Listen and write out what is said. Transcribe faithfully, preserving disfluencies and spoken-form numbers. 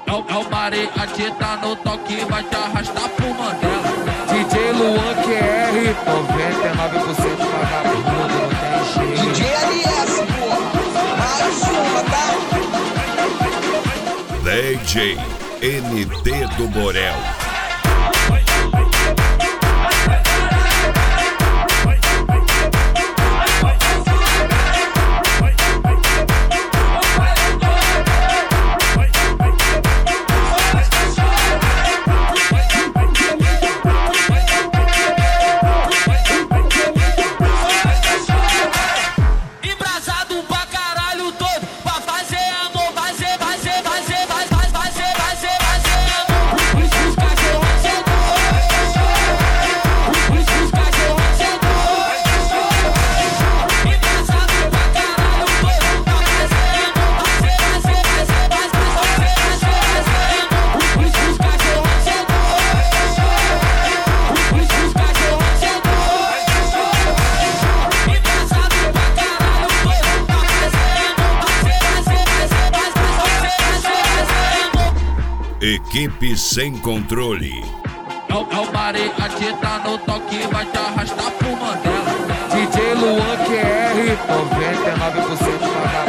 É o, é o Mariachi, tá no toque, vai te arrastar pro Mandela. D J Luan Q R, noventa e nove por cento vagabundo, não tem jeito. D J L S, porra, mais uma, tá? D J N T do Borel. Equipe sem controle. É o, é o Mariachi, tá no toque, vai te arrastar pro Mandela. D J Luan Q R, noventa e nove por cento vagabundo.